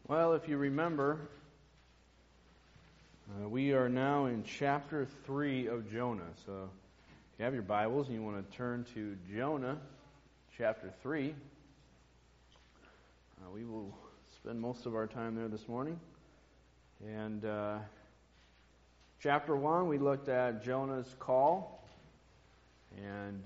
Well, if you remember, we are now in chapter 3 of Jonah. So if you have your Bibles and you want to turn to Jonah, chapter 3, we will spend most of our time there this morning. And chapter 1, we looked at Jonah's call, and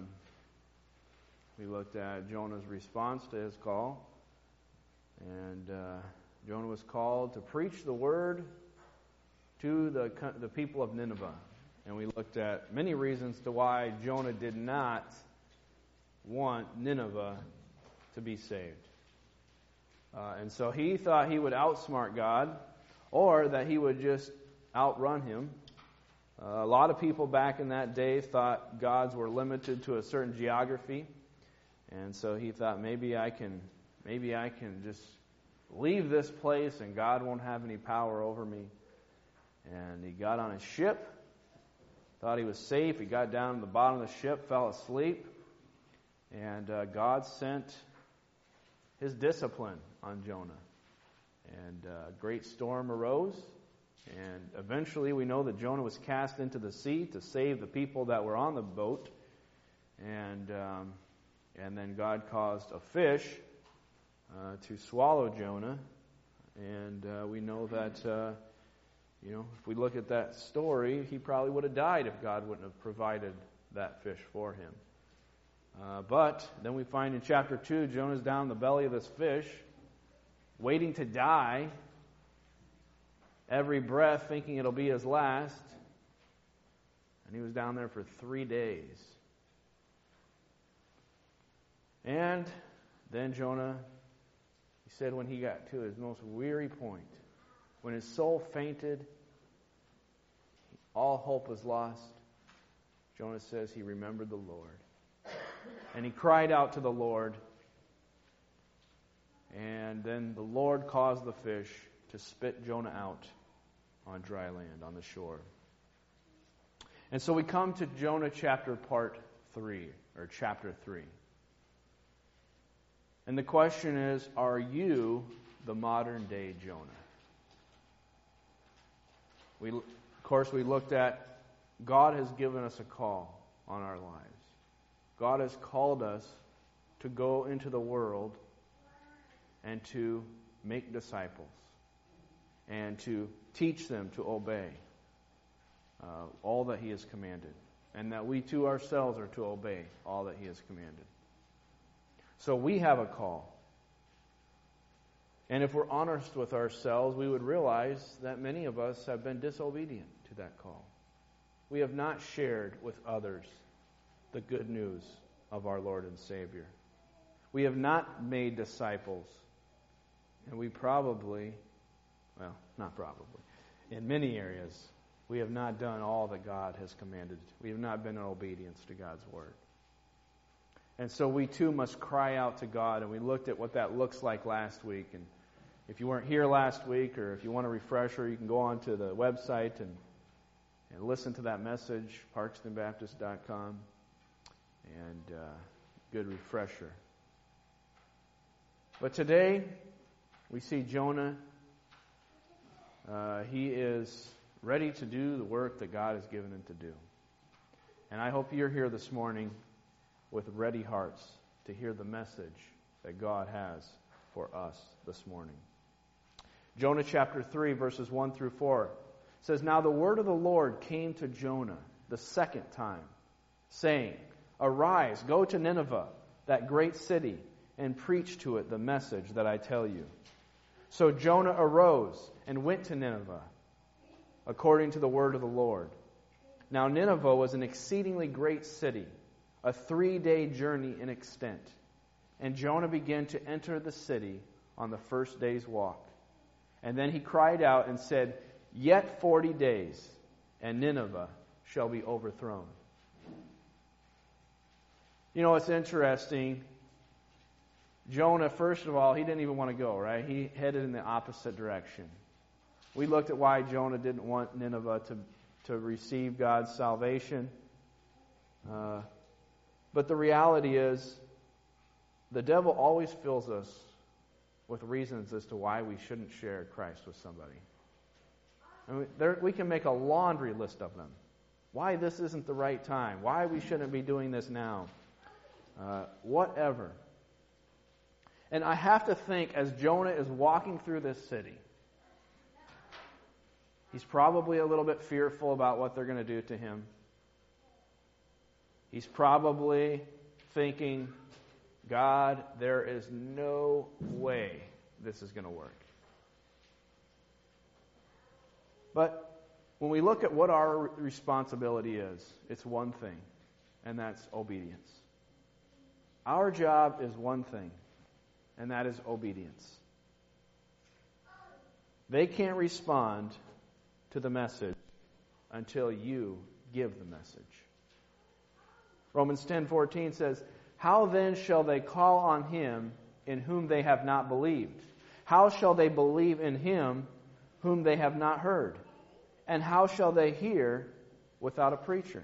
we looked at Jonah's response to his call. And Jonah was called to preach the word to the people of Nineveh. And we looked at many reasons to why Jonah did not want Nineveh to be saved. And so he thought he would outsmart God, or that he would just outrun him. A lot of people back in that day thought gods were limited to a certain geography. And so he thought, maybe I can just leave this place and God won't have any power over me. And he got on his ship, thought he was safe. He got down to the bottom of the ship, fell asleep, and God sent his discipline on Jonah. And a great storm arose, and eventually we know that Jonah was cast into the sea to save the people that were on the boat. And then God caused a fish to swallow Jonah. And we know that, if we look at that story, he probably would have died if God wouldn't have provided that fish for him. But then we find in chapter 2, Jonah's down in the belly of this fish, waiting to die, every breath thinking it'll be his last. And he was down there for 3 days. And then Jonah, he said when he got to his most weary point, when his soul fainted, all hope was lost, Jonah says he remembered the Lord. And he cried out to the Lord. And then the Lord caused the fish to spit Jonah out on dry land, on the shore. And so we come to Jonah chapter 3. And the question is, are you the modern day Jonah? Of course, we looked at God has given us a call on our lives. God has called us to go into the world and to make disciples and to teach them to obey all that He has commanded, and that we too ourselves are to obey all that He has commanded. So we have a call. And if we're honest with ourselves, we would realize that many of us have been disobedient to that call. We have not shared with others the good news of our Lord and Savior. We have not made disciples. And we in many areas, we have not done all that God has commanded. We have not been in obedience to God's Word. And so we too must cry out to God, and we looked at what that looks like last week. And if you weren't here last week, or if you want a refresher, you can go on to the website and listen to that message, parkstonbaptist.com, and good refresher. But today, we see Jonah. He is ready to do the work that God has given him to do. And I hope you're here this morning with ready hearts to hear the message that God has for us this morning. Jonah chapter 3, verses 1 through 4 says, "Now the word of the Lord came to Jonah the second time, saying, 'Arise, go to Nineveh, that great city, and preach to it the message that I tell you.' So Jonah arose and went to Nineveh, according to the word of the Lord. Now Nineveh was an exceedingly great city, a 3-day journey in extent. And Jonah began to enter the city on the first day's walk. And then he cried out and said, 'Yet 40 days, and Nineveh shall be overthrown.'" It's interesting. Jonah, first of all, he didn't even want to go, right? He headed in the opposite direction. We looked at why Jonah didn't want Nineveh to receive God's salvation. But the reality is, the devil always fills us with reasons as to why we shouldn't share Christ with somebody. And we can make a laundry list of them. Why this isn't the right time. Why we shouldn't be doing this now. Whatever. And I have to think, as Jonah is walking through this city, he's probably a little bit fearful about what they're going to do to him. He's probably thinking, God, there is no way this is going to work. But when we look at what our responsibility is, it's one thing, and that's obedience. Our job is one thing, and that is obedience. They can't respond to the message until you give the message. Romans 10:14 says, "How then shall they call on him in whom they have not believed? How shall they believe in him whom they have not heard? And how shall they hear without a preacher?"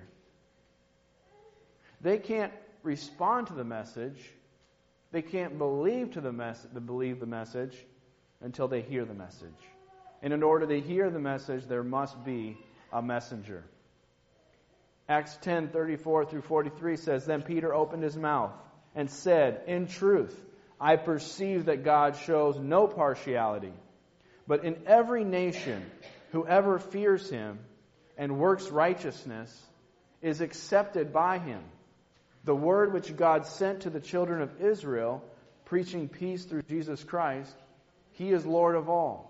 They can't respond to the message. They can't believe the message until they hear the message. And in order to hear the message, there must be a messenger. Acts 10:34 through 43 says, "Then Peter opened his mouth and said, 'In truth, I perceive that God shows no partiality, but in every nation whoever fears him and works righteousness is accepted by him. The word which God sent to the children of Israel, preaching peace through Jesus Christ, he is Lord of all.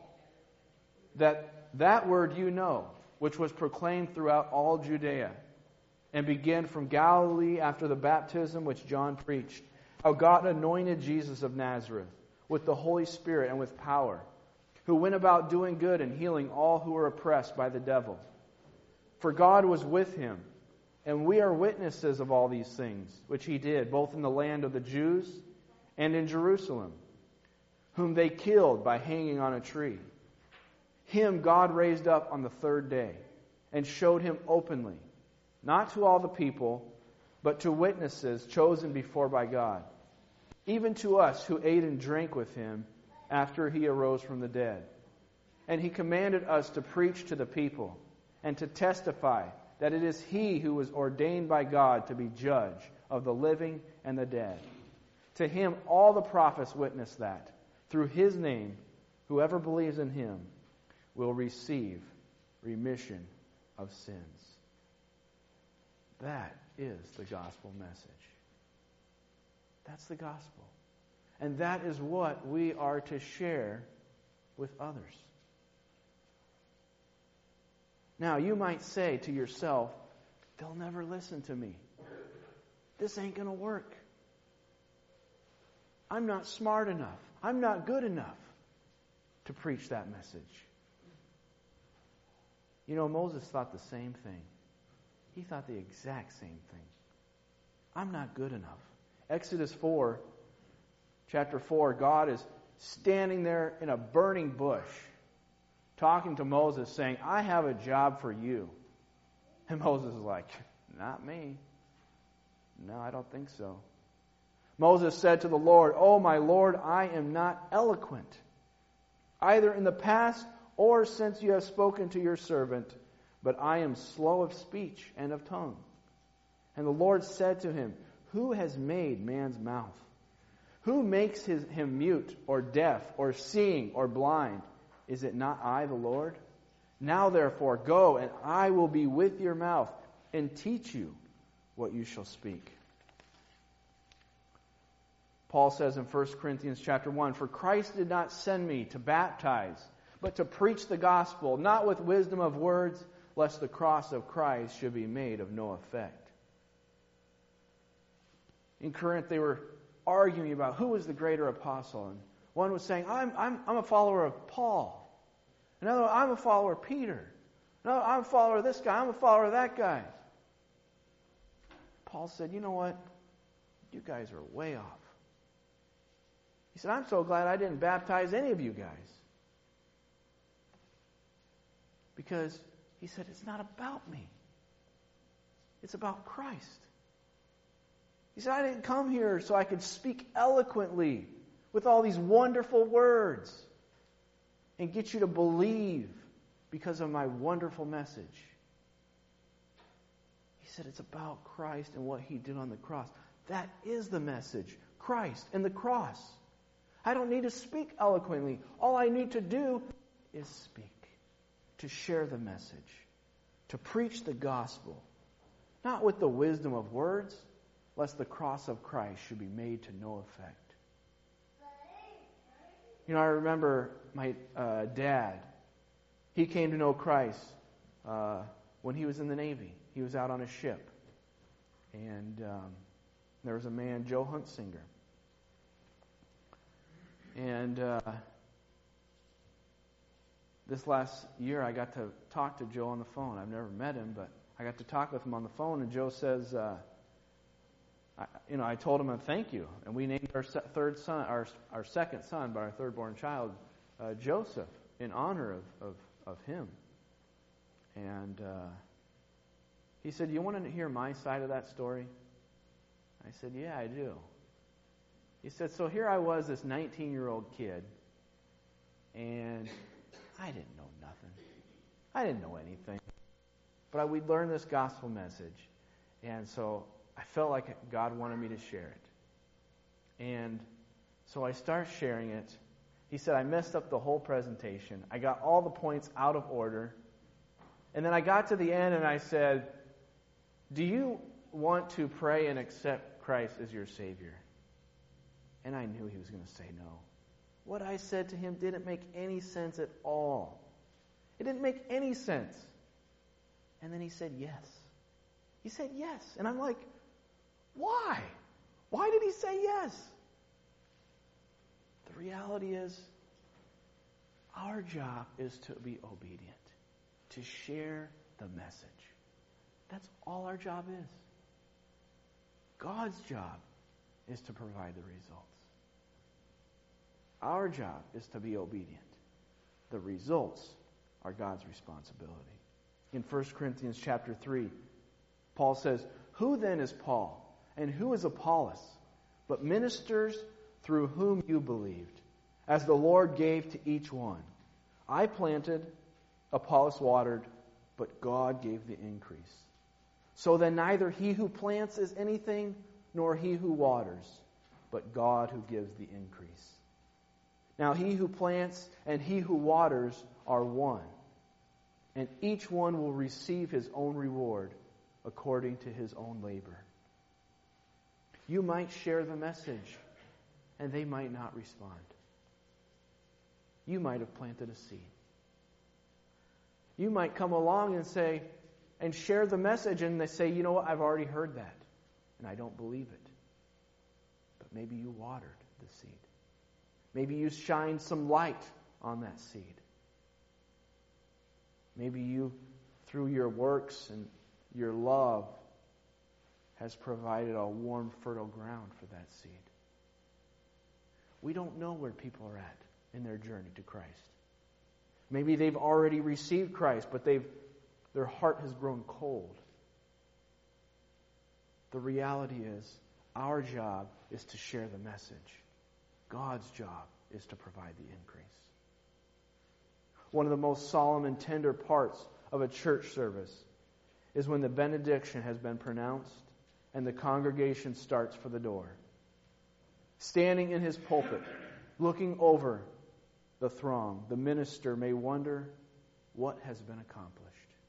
That word you know, which was proclaimed throughout all Judea, and began from Galilee after the baptism which John preached, how God anointed Jesus of Nazareth with the Holy Spirit and with power, who went about doing good and healing all who were oppressed by the devil. For God was with him, and we are witnesses of all these things, which he did, both in the land of the Jews and in Jerusalem, whom they killed by hanging on a tree. Him God raised up on the third day, and showed him openly, not to all the people, but to witnesses chosen before by God, even to us who ate and drank with him after he arose from the dead. And he commanded us to preach to the people, and to testify that it is he who was ordained by God to be judge of the living and the dead. To him all the prophets witness that, through his name, whoever believes in him will receive remission of sins." That is the gospel message. That's the gospel. And that is what we are to share with others. Now, you might say to yourself, they'll never listen to me. This ain't going to work. I'm not smart enough. I'm not good enough to preach that message. You know, Moses thought the same thing. He thought the exact same thing. I'm not good enough. Exodus 4, chapter 4, God is standing there in a burning bush, talking to Moses, saying, "I have a job for you." And Moses is like, "Not me. No, I don't think so." Moses said to the Lord, "Oh, my Lord, I am not eloquent, either in the past or since you have spoken to your servant, but I am slow of speech and of tongue." And the Lord said to him, "Who has made man's mouth? Who makes him mute or deaf or seeing or blind? Is it not I, the Lord? Now therefore go, and I will be with your mouth and teach you what you shall speak." Paul says in 1 Corinthians chapter 1, "For Christ did not send me to baptize, but to preach the gospel, not with wisdom of words, lest the cross of Christ should be made of no effect." In Corinth, they were arguing about who was the greater apostle. And one was saying, I'm a follower of Paul. Another, "I'm a follower of Peter." No, "I'm a follower of this guy. I'm a follower of that guy." Paul said, "You know what? You guys are way off." He said, "I'm so glad I didn't baptize any of you guys." Because he said, it's not about me. It's about Christ. He said, "I didn't come here so I could speak eloquently with all these wonderful words and get you to believe because of my wonderful message. He said it's about Christ and what He did on the cross. That is the message. Christ and the cross. I don't need to speak eloquently. All I need to do is speak. To share the message. To preach the gospel. Not with the wisdom of words, lest the cross of Christ should be made to no effect. You know, I remember my dad. He came to know Christ when he was in the Navy. He was out on a ship. And there was a man, Joe Huntsinger. And this last year I got to talk to Joe on the phone. I've never met him, but I got to talk with him on the phone. And Joe says, I told him thank you. And we named our third son, our second son, but our third-born child, Joseph, in honor of him. And he said, "You want to hear my side of that story?" I said, "Yeah, I do." He said, "So here I was, this 19-year-old kid, and I didn't know nothing. I didn't know anything. But we'd learned this gospel message, and so I felt like God wanted me to share it. And so I started sharing it. He said, I messed up the whole presentation. I got all the points out of order. And then I got to the end and I said, do you want to pray and accept Christ as your Savior? And I knew he was going to say no. What I said to him didn't make any sense at all. It didn't make any sense. And then he said yes. He said yes. And I'm like, why? Why did he say yes? The reality is, our job is to be obedient, to share the message. That's all our job is. God's job is to provide the results. Our job is to be obedient. The results are God's responsibility. In 1 Corinthians chapter 3, Paul says, who then is Paul, and who is Apollos, but ministers through whom you believed, as the Lord gave to each one? I planted, Apollos watered, but God gave the increase. So then neither he who plants is anything, nor he who waters, but God who gives the increase. Now he who plants and he who waters are one, and each one will receive his own reward according to his own labor. You might share the message, and they might not respond. You might have planted a seed. You might come along and say, and share the message, and they say, you know what, I've already heard that, and I don't believe it. But maybe you watered the seed. Maybe you shined some light on that seed. Maybe you, through your works and your love, has provided a warm, fertile ground for that seed. We don't know where people are at in their journey to Christ. Maybe they've already received Christ, but their heart has grown cold. The reality is, our job is to share the message. God's job is to provide the increase. One of the most solemn and tender parts of a church service is when the benediction has been pronounced and the congregation starts for the door. Standing in his pulpit, looking over the throng, the minister may wonder what has been accomplished.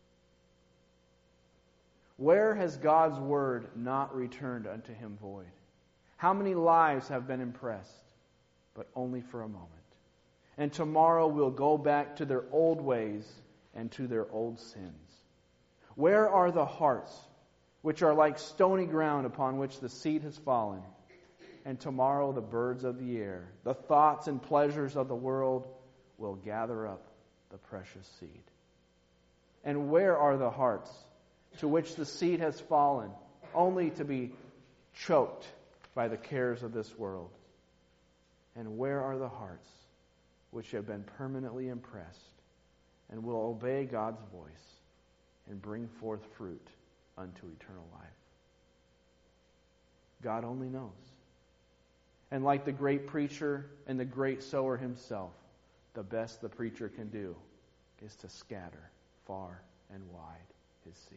Where has God's word not returned unto him void? How many lives have been impressed, but only for a moment? And tomorrow will go back to their old ways and to their old sins. Where are the hearts which are like stony ground upon which the seed has fallen? And tomorrow the birds of the air, the thoughts and pleasures of the world will gather up the precious seed. And where are the hearts to which the seed has fallen, only to be choked by the cares of this world? And where are the hearts which have been permanently impressed and will obey God's voice and bring forth fruit unto eternal life? God only knows. And like the great preacher and the great sower himself, the best the preacher can do is to scatter far and wide his seed.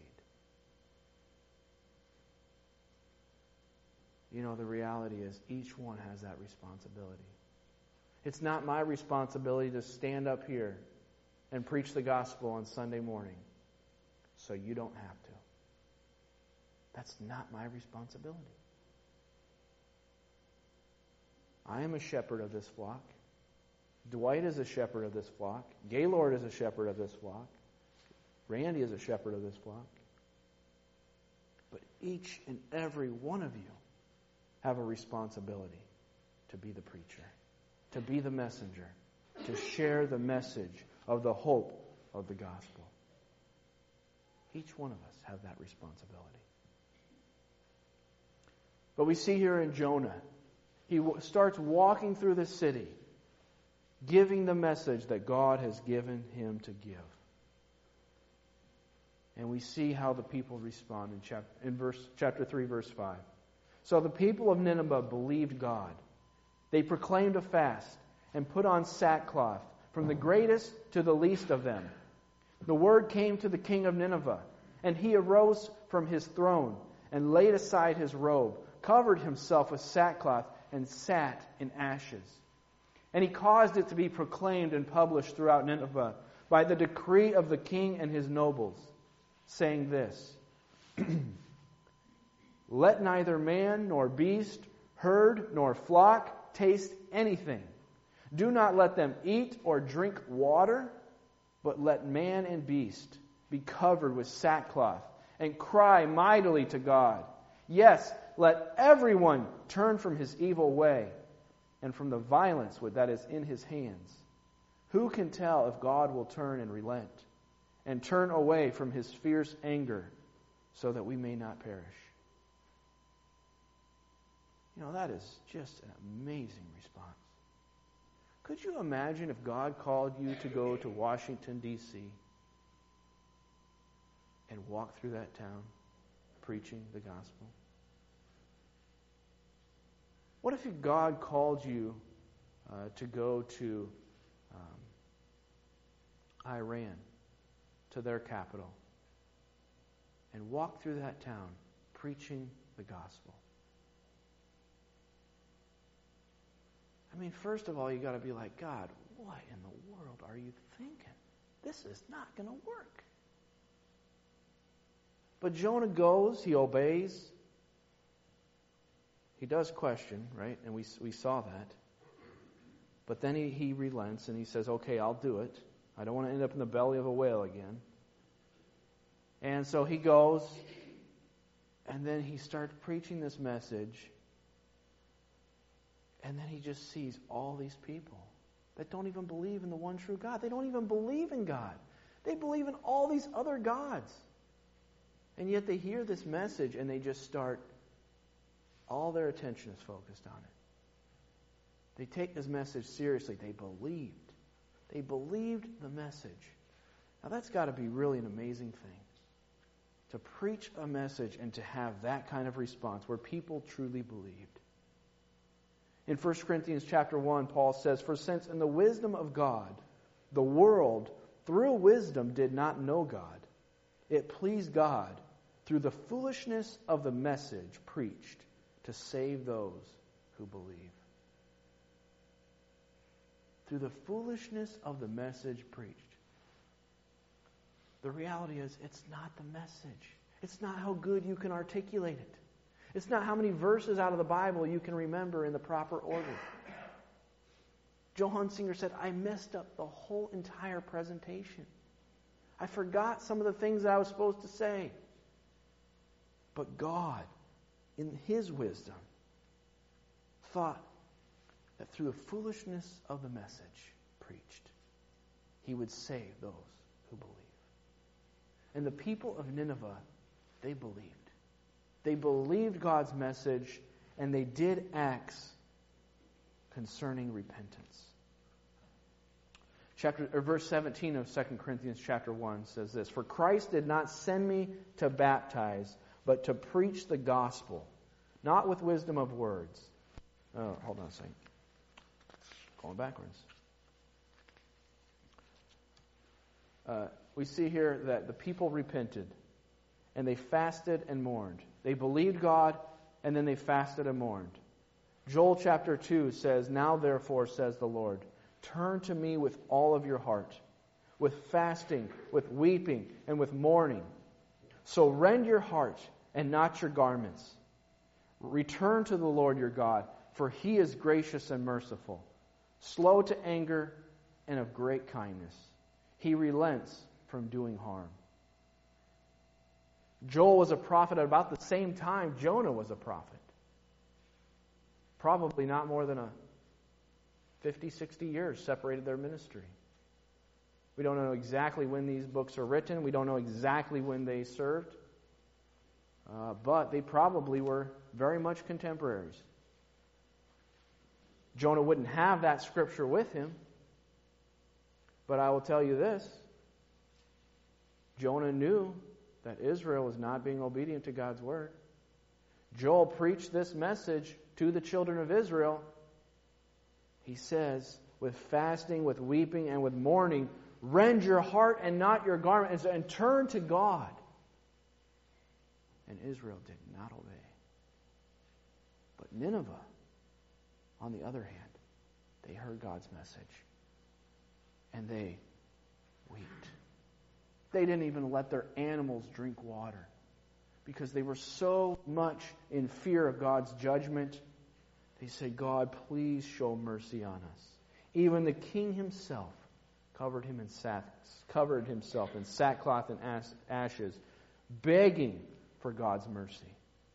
You know, the reality is each one has that responsibility. It's not my responsibility to stand up here and preach the gospel on Sunday morning, so you don't have to. That's not my responsibility. I am a shepherd of this flock. Dwight is a shepherd of this flock. Gaylord is a shepherd of this flock. Randy is a shepherd of this flock. But each and every one of you have a responsibility to be the preacher, to be the messenger, to share the message of the hope of the gospel. Each one of us have that responsibility. But we see here in Jonah, he starts walking through the city, giving the message that God has given him to give. And we see how the people respond in chapter 3, verse 5. So the people of Nineveh believed God. They proclaimed a fast and put on sackcloth, from the greatest to the least of them. The word came to the king of Nineveh, and he arose from his throne and laid aside his robe, covered himself with sackcloth, and sat in ashes. And he caused it to be proclaimed and published throughout Nineveh by the decree of the king and his nobles, saying this: Let neither man nor beast, herd nor flock taste anything. Do not let them eat or drink water, but let man and beast be covered with sackcloth and cry mightily to God. Yes, let everyone turn from his evil way and from the violence that is in his hands. Who can tell if God will turn and relent and turn away from his fierce anger so that we may not perish? You know, that is just an amazing response. Could you imagine if God called you to go to Washington, D.C. and walk through that town preaching the gospel? What if God called you to go to Iran, to their capital, and walk through that town preaching the gospel? I mean, first of all, you got to be like, God, what in the world are you thinking? This is not going to work. But Jonah goes, he obeys. He does question, right? And we saw that. But then he relents and he says, okay, I'll do it. I don't want to end up in the belly of a whale again. And so he goes, and then he starts preaching this message. And then he just sees all these people that don't even believe in the one true God. They don't even believe in God. They believe in all these other gods. And yet they hear this message and they just start, all their attention is focused on it. They take this message seriously. They believed. They believed the message. Now that's got to be really an amazing thing. To preach a message and to have that kind of response where people truly believed. In 1 Corinthians chapter 1, Paul says, For since in the wisdom of God, the world through wisdom did not know God, it pleased God through the foolishness of the message preached to save those who believe. Through the foolishness of the message preached. The reality is, it's not the message. It's not how good you can articulate it. It's not how many verses out of the Bible you can remember in the proper order. Joe Hunsinger said, I messed up the whole entire presentation. I forgot some of the things that I was supposed to say. But God, in His wisdom, thought that through the foolishness of the message preached, He would save those who believe. And the people of Nineveh, they believed. They believed God's message, and they did acts concerning repentance. Verse 17 of 2 Corinthians chapter 1 says this, For Christ did not send me to baptize, but to preach the gospel, not with wisdom of words, Oh, hold on a second. Going backwards. We see here that the people repented, and they fasted and mourned. They believed God, and then they fasted and mourned. Joel chapter 2 says, "Now therefore, says the Lord, turn to me with all of your heart, with fasting, with weeping, and with mourning. So rend your heart and not your garments. Return to the Lord your God, for He is gracious and merciful, slow to anger and of great kindness. He relents from doing harm." Joel was a prophet at about the same time Jonah was a prophet. Probably not more than 50, 60 years separated their ministry. We don't know exactly when these books are written. We don't know exactly when they served. But they probably were very much contemporaries. Jonah wouldn't have that scripture with him. But I will tell you this. Jonah knew that Israel was not being obedient to God's word. Joel preached this message to the children of Israel. He says, with fasting, with weeping, and with mourning, rend your heart and not your garment, and turn to God. And Israel did not obey. But Nineveh, on the other hand, they heard God's message. And they wept. They didn't even let their animals drink water, because they were so much in fear of God's judgment. They said, "God, please show mercy on us." Even the king himself covered himself in sackcloth and ashes, begging for God's mercy.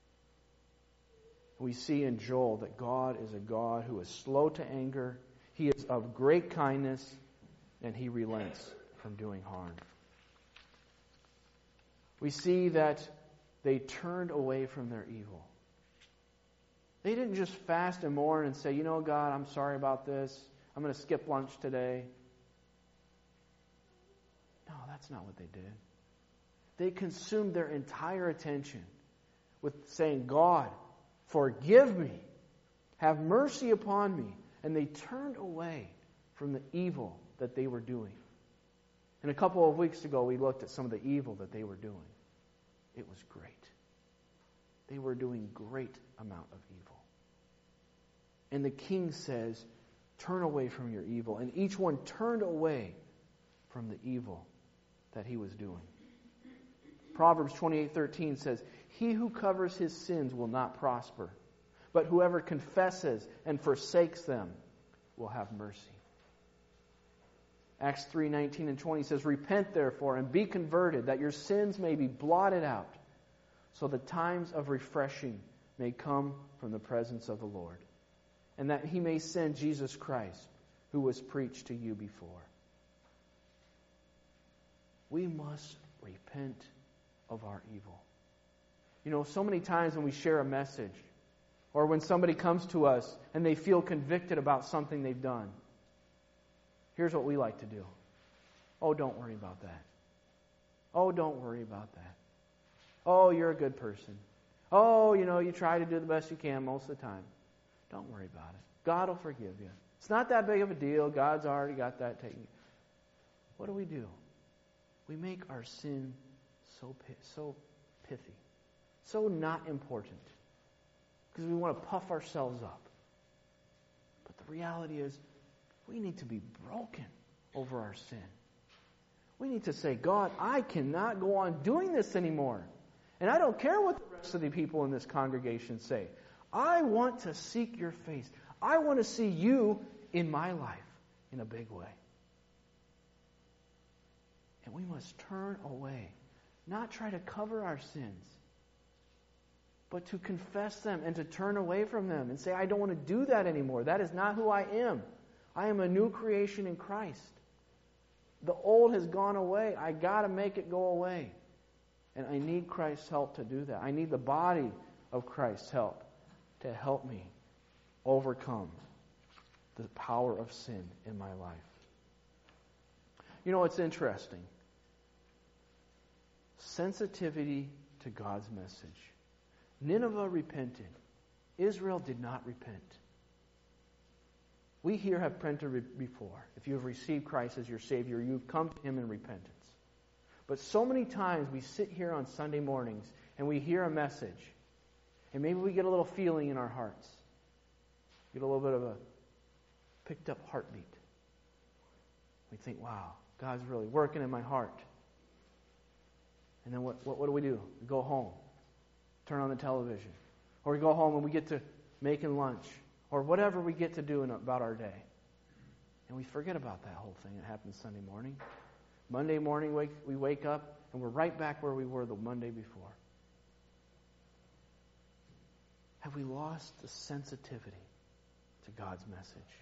We see in Joel that God is a God who is slow to anger, He is of great kindness, and He relents from doing harm. We see that they turned away from their evil. They didn't just fast and mourn and say, "You know, God, I'm sorry about this. I'm going to skip lunch today." No, that's not what they did. They consumed their entire attention with saying, "God, forgive me. Have mercy upon me." And they turned away from the evil that they were doing. And a couple of weeks ago, we looked at some of the evil that they were doing. It was great. They were doing great amount of evil. And the king says, "Turn away from your evil." And each one turned away from the evil that he was doing. Proverbs 28:13 says, "He who covers his sins will not prosper, but whoever confesses and forsakes them will have mercy." Acts 3:19 and 20 says, "Repent therefore and be converted, that your sins may be blotted out, so the times of refreshing may come from the presence of the Lord, and that He may send Jesus Christ, who was preached to you before." We must repent of our evil. You know, so many times when we share a message, or when somebody comes to us and they feel convicted about something they've done, here's what we like to do. "Oh, don't worry about that. Oh, don't worry about that. Oh, you're a good person. Oh, you try to do the best you can most of the time. Don't worry about it. God will forgive you. It's not that big of a deal. God's already got that taken." What do? We make our sin so pithy, so not important, because we want to puff ourselves up. But the reality is, we need to be broken over our sin. We need to say, "God, I cannot go on doing this anymore. And I don't care what the rest of the people in this congregation say. I want to seek your face. I want to see you in my life in a big way." And we must turn away, not try to cover our sins, but to confess them and to turn away from them and say, "I don't want to do that anymore. That is not who I am. I am a new creation in Christ. The old has gone away. I got to make it go away. And I need Christ's help to do that. I need the body of Christ's help to help me overcome the power of sin in my life." You know, it's interesting. Sensitivity to God's message. Nineveh repented. Israel did not repent. We here have printed before. If you have received Christ as your Savior, you've come to Him in repentance. But so many times we sit here on Sunday mornings and we hear a message, and maybe we get a little feeling in our hearts. Get a little bit of a picked up heartbeat. We think, wow, God's really working in my heart. And then what do? We go home, turn on the television. Or we go home and we get to making lunch. Or whatever we get to do about our day. And we forget about that whole thing that happened Sunday morning. Monday morning we wake up and we're right back where we were the Monday before. Have we lost the sensitivity to God's message?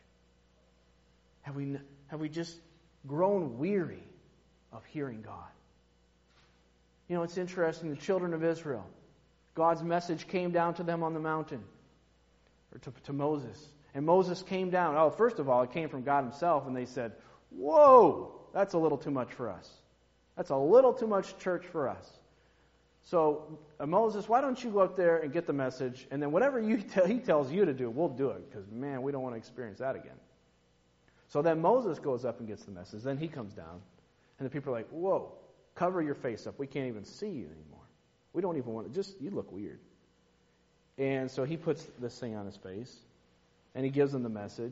Have we just grown weary of hearing God? You know, it's interesting, the children of Israel, God's message came down to them on the mountain, or to Moses. And Moses came down. Oh, first of all, it came from God Himself, and they said, whoa, that's a little too much for us. That's a little too much church for us. So, Moses, why don't you go up there and get the message, and then whatever He tells you to do, we'll do it, because, man, we don't want to experience that again. So then Moses goes up and gets the message. Then he comes down, and the people are like, whoa, cover your face up. We can't even see you anymore. We don't even want to, you look weird. And so he puts this thing on his face, and he gives them the message.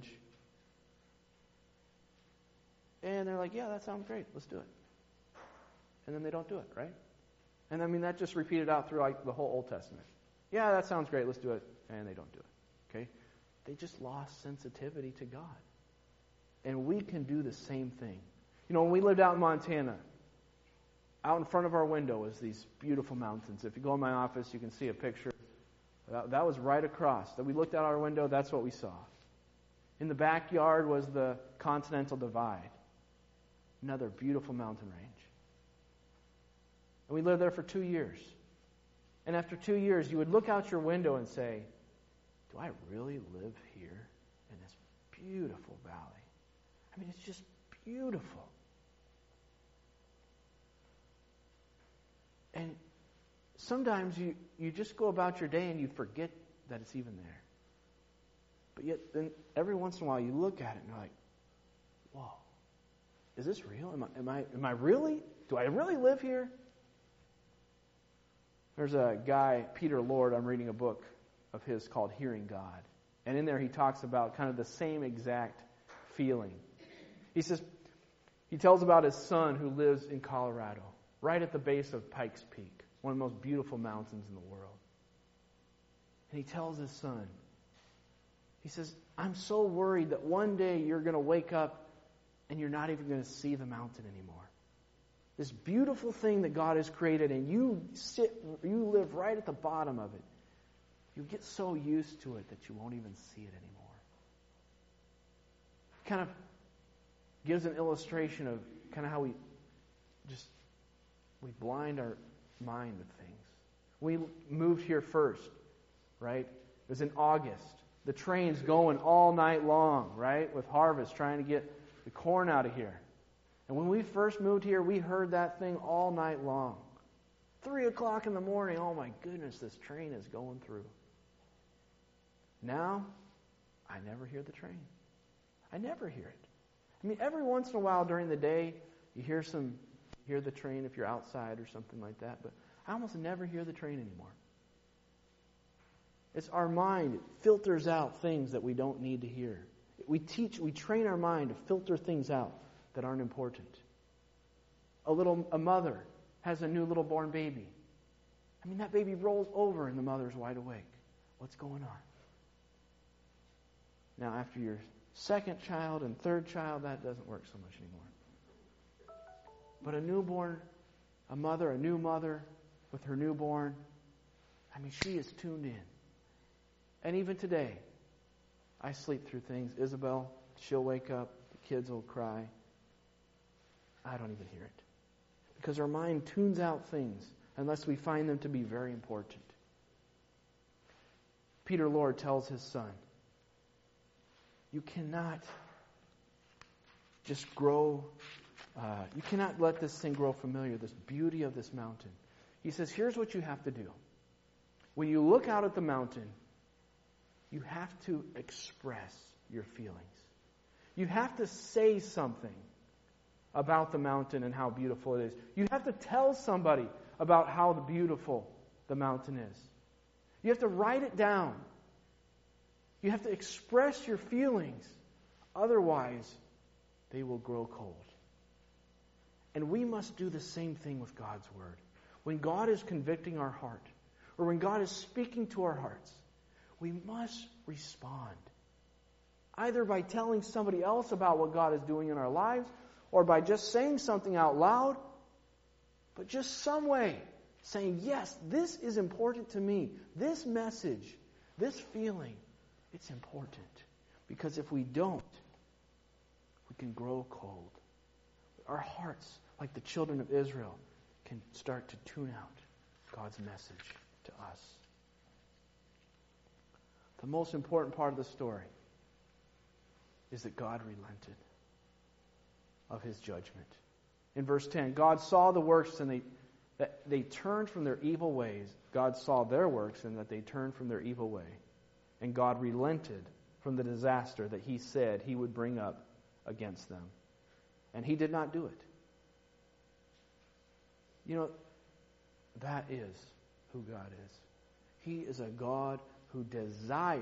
And they're like, yeah, that sounds great. Let's do it. And then they don't do it, right? And I mean, that just repeated out through the whole Old Testament. Yeah, that sounds great. Let's do it. And they don't do it. Okay? They just lost sensitivity to God. And we can do the same thing. You know, when we lived out in Montana, out in front of our window is these beautiful mountains. If you go in my office, you can see a picture. That was right across. That we looked out our window, that's what we saw. In the backyard was the Continental Divide. Another beautiful mountain range. And we lived there for 2 years. And after 2 years, you would look out your window and say, do I really live here in this beautiful valley? I mean, it's just beautiful. And sometimes you just go about your day and you forget that it's even there. But yet, then every once in a while you look at it and you're like, whoa, is this real? Am I really? Do I really live here? There's a guy, Peter Lord, I'm reading a book of his called Hearing God. And in there he talks about kind of the same exact feeling. He tells about his son who lives in Colorado, right at the base of Pikes Peak, one of the most beautiful mountains in the world. And he tells his son, he says, I'm so worried that one day you're going to wake up and you're not even going to see the mountain anymore. This beautiful thing that God has created, and you live right at the bottom of it. You get so used to it that you won't even see it anymore. Kind of gives an illustration of kind of how we blind our mind with things. We moved here first, right? It was in August. The train's going all night long, right? With harvest, trying to get the corn out of here. And when we first moved here, we heard that thing all night long. 3 o'clock in the morning, oh my goodness, this train is going through. Now, I never hear the train. I never hear it. I mean, every once in a while during the day, you hear the train if you're outside or something like that, but I almost never hear the train anymore. It's our mind. It filters out things that we don't need to hear. We train our mind to filter things out that aren't important. A mother has a new little born baby. I mean, that baby rolls over and the mother's wide awake. What's going on? Now, after your second child and third child, that doesn't work so much anymore. But a new mother with her newborn, I mean, she is tuned in. And even today, I sleep through things. Isabel, she'll wake up, the kids will cry. I don't even hear it. Because our mind tunes out things unless we find them to be very important. Peter Lord tells his son, you cannot just grow, you cannot let this thing grow familiar, this beauty of this mountain. He says, here's what you have to do. When you look out at the mountain, you have to express your feelings. You have to say something about the mountain and how beautiful it is. You have to tell somebody about how beautiful the mountain is. You have to write it down. You have to express your feelings. Otherwise, they will grow cold. And we must do the same thing with God's Word. When God is convicting our heart, or when God is speaking to our hearts, we must respond. Either by telling somebody else about what God is doing in our lives, or by just saying something out loud, but just some way saying, yes, this is important to me. This message, this feeling, it's important. Because if we don't, we can grow cold. Our hearts, like the children of Israel, can start to tune out God's message to us. The most important part of the story is that God relented of His judgment. In verse 10, God saw the works and they turned from their evil ways. God saw their works and that they turned from their evil way. And God relented from the disaster that He said He would bring up against them. And He did not do it. You know, that is who God is. He is a God who desires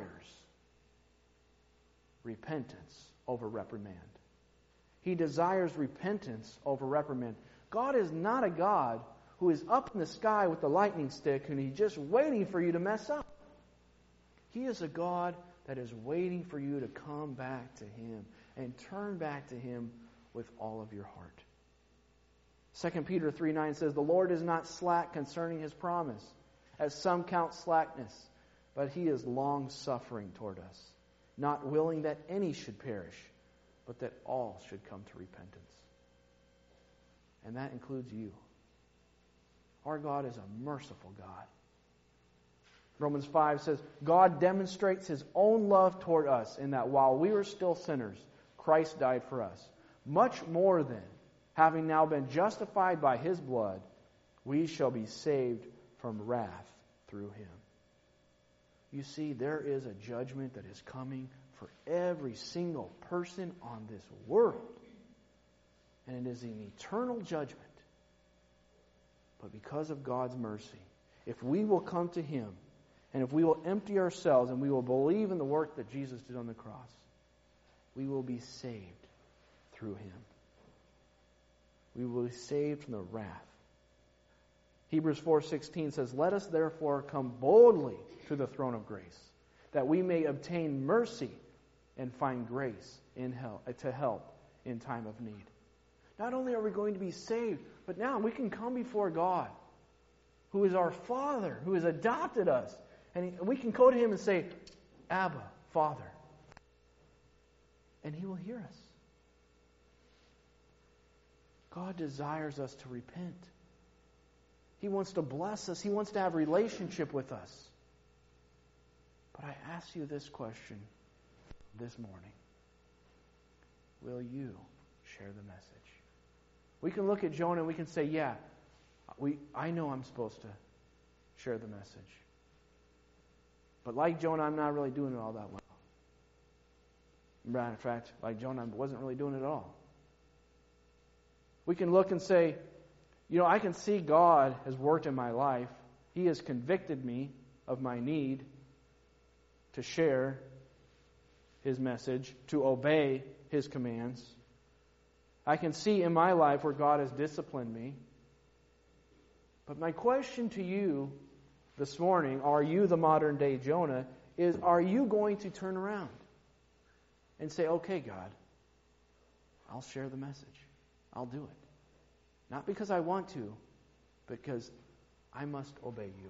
repentance over reprimand. He desires repentance over reprimand. God is not a God who is up in the sky with the lightning stick and He's just waiting for you to mess up. He is a God that is waiting for you to come back to Him and turn back to Him with all of your heart. 2 Peter 3:9 says, "The Lord is not slack concerning His promise, as some count slackness, but He is long-suffering toward us, not willing that any should perish, but that all should come to repentance." And that includes you. Our God is a merciful God. Romans 5 says, God demonstrates His own love toward us in that while we were still sinners, Christ died for us. Much more then, having now been justified by His blood, we shall be saved from wrath through Him. You see, there is a judgment that is coming for every single person on this world. And it is an eternal judgment. But because of God's mercy, if we will come to Him, and if we will empty ourselves and we will believe in the work that Jesus did on the cross, we will be saved through Him. We will be saved from the wrath. Hebrews 4:16 says, "Let us therefore come boldly to the throne of grace, that we may obtain mercy and find grace to help in time of need." Not only are we going to be saved, but now we can come before God, who is our Father, who has adopted us. And we can go to Him and say, "Abba, Father." And He will hear us. God desires us to repent. He wants to bless us. He wants to have a relationship with us. But I ask you this question this morning. Will you share the message? We can look at Jonah and we can say, yeah, I know I'm supposed to share the message. But like Jonah, I'm not really doing it all that well. Matter of fact, like Jonah, I wasn't really doing it at all. We can look and say, I can see God has worked in my life. He has convicted me of my need to share His message, to obey His commands. I can see in my life where God has disciplined me. But my question to you this morning, are you the modern day Jonah, is are you going to turn around and say, okay, God, I'll share the message. I'll do it. Not because I want to, but because I must obey you.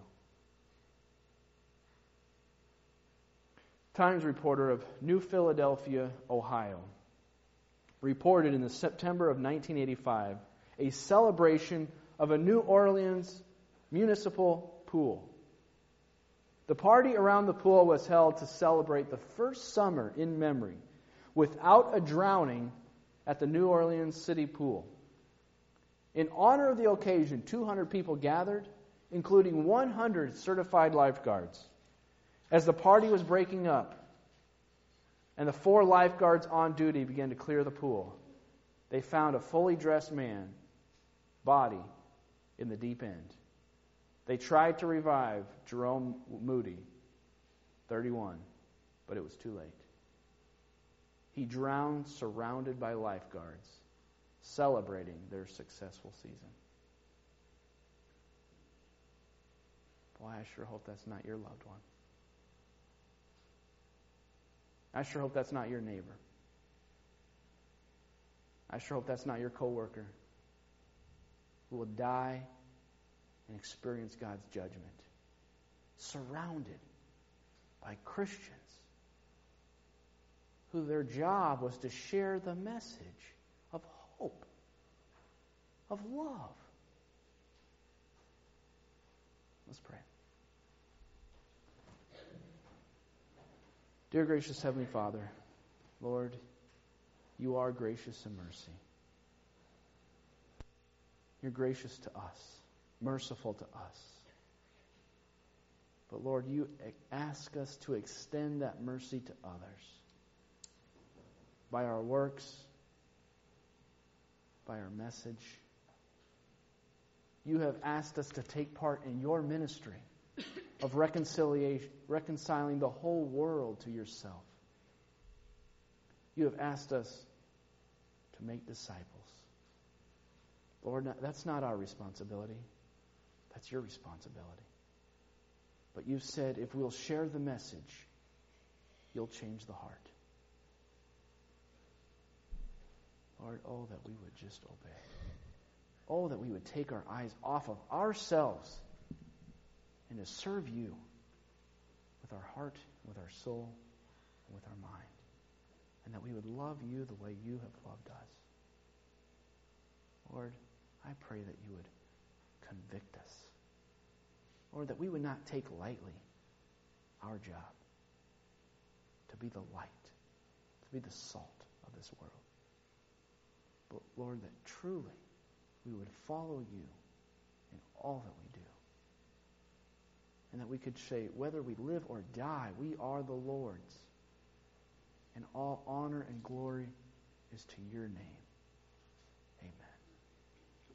Times reporter of New Philadelphia, Ohio, reported in the September of 1985 a celebration of a New Orleans municipal pool. The party around the pool was held to celebrate the first summer in memory without a drowning at the New Orleans City Pool. In honor of the occasion, 200 people gathered, including 100 certified lifeguards. As the party was breaking up, And the 4 lifeguards on duty began to clear the pool. They found a fully dressed man, body, in the deep end. They tried to revive Jerome Moody, 31, but it was too late. He drowned surrounded by lifeguards, celebrating their successful season. Boy, I sure hope that's not your loved one. I sure hope that's not your neighbor. I sure hope that's not your coworker who will die and experience God's judgment, surrounded by Christians who their job was to share the message of hope, of love. Let's pray. Dear gracious Heavenly Father, Lord, you are gracious in mercy. You're gracious to us, merciful to us. But Lord, you ask us to extend that mercy to others by our works, by our message. You have asked us to take part in your ministry of reconciliation, reconciling the whole world to yourself. You have asked us to make disciples. Lord, that's not our responsibility. That's your responsibility. But you've said if we'll share the message, you'll change the heart. Lord, oh, that we would just obey. Oh, that we would take our eyes off of ourselves and to serve you with our heart, with our soul, and with our mind. And that we would love you the way you have loved us. Lord, I pray that you would convict us. Lord, that we would not take lightly our job to be the light, to be the salt of this world. But Lord, that truly we would follow you in all that we do. And that we could say, whether we live or die, we are the Lord's. And all honor and glory is to your name.